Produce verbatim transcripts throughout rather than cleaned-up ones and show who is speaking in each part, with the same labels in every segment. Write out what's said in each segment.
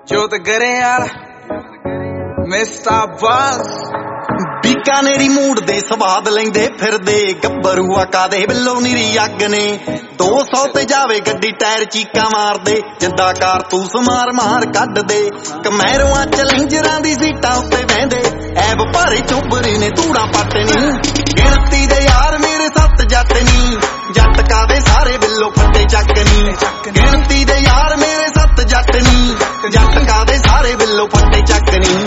Speaker 1: ਜੋਤ Grewal mister boss
Speaker 2: Bikaneri mood दे स्वाद लेंदे फिरदे गब्बरूआ कादे बिल्लो निरी अग ने दो सौ ते जावे गड्डी टायर चीका मार दे जिंदा कारतूस मार मार कड दे कमैरुआ चैलेंजरां दी सीटां उत्ते बहिंदे ऐब भारे चोबरे ने धूड़ा पट नी गिणती दे यार मेरे सत्त जट नी जट कादे सारे बिल्लो फट्टे चक नी गिणती दे यार मेरे सत्त जट नी जट कादे सारे बिल्लो फट्टे चक नी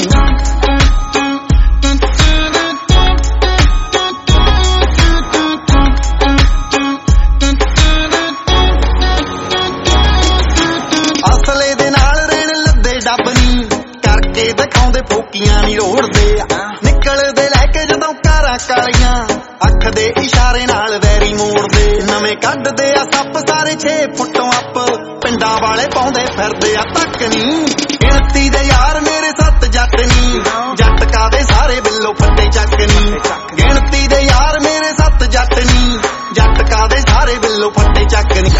Speaker 2: दिखाउंदे फोकियां नी रोड़दे निकलदे लैके जदों कारां कालियां अख दे इशारे नाल वैरी मोड़दे नवें कड्डदे आ सप सारे छे फुटों अप पिंडां वाले पाउंदे फिरदे आ तक नी गिणती दे यार मेरे सत्त जट नी जट कादे सारे बिल्लो फट्टे चक नी गिणती दे यार मेरे सत्त जट नी जट कादे सारे बिल्लो फट्टे चक नी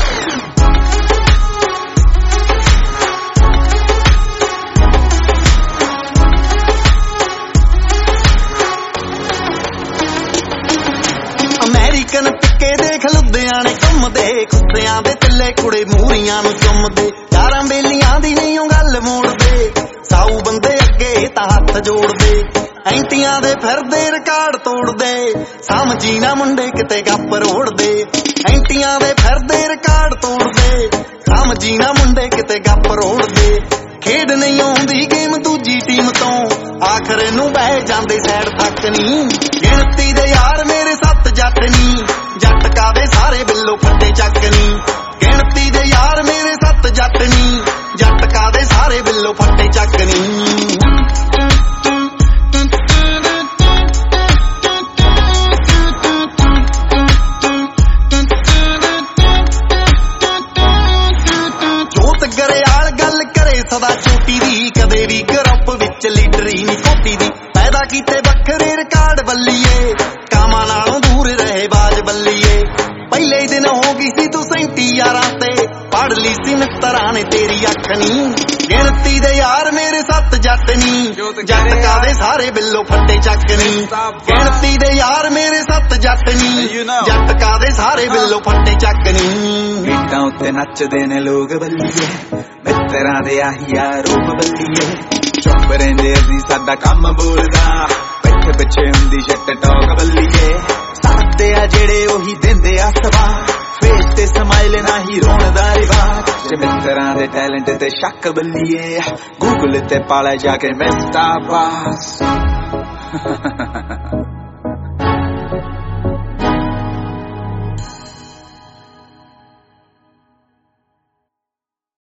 Speaker 2: अमेरिकन टिक्के देख लुधियाने घुमदे कुत्तियां दे तिल्ले कुड़े मूरियां नूं चुमदे यारां बेलियां दी नहीं गल मोड़दे साऊ बंदे अगे तां हत्थ जोड़दे ऐंतियां दे फिरदे रिकार्ड तोड़दे समझी ना मुंडे किते गप रोड़दे ऐंतियां दे फिरदे रिकार्ड तोड़दे समझी ना मुंडे किते गप रोड़दे खेड नहीं आउंदी गेम दूजी टीम तो आखिर नूं बह जांदे सैड तक नी गिणती दे यार मेरे सत्त जट नी जट कादे सारे बिल्लो फट्टे चक नी गिणती दे यार मेरे सत्त जट नी जट कादे सारे बिल्लो फट्टे चक नी जोत गरयाल गल करे सदा चोटी दी कदे भी ग्रुप विच लीडरी नी खोटी दी पैदा कीते बखरे रिकार्ड बल्लीए कामां नालों दूर रहे बाज बल्लीए पहले दिन हो गई सी तू सैंती यारां ते पढ़ ली सी मित्तरां ने तेरी अख नी गिणती दे यार मेरे सत्त जट नी जट कादे सारे बिल्लो फट्टे चक नी गिणती दे यार मेरे सत्त जट नी जट कादे सारे बिल्लो फट्टे चक नी
Speaker 1: गीतां उत्ते नचदे ने लोग बल्लीए मित्तरां दे आहिया रूप बल्लीए चुप रहिंदे असीं साडा कम बोलदा पिठ पिछे हुंदी शट टॉक बल्लीए साडे आ जेड़े ओही दिंदे आ सवार फेस ते स्माइल नाही रोण दा रिवाज जे मित्तरां दे टैलेंट ते शक बल्लीए गूगल ते पाले जाके मिस्टर बास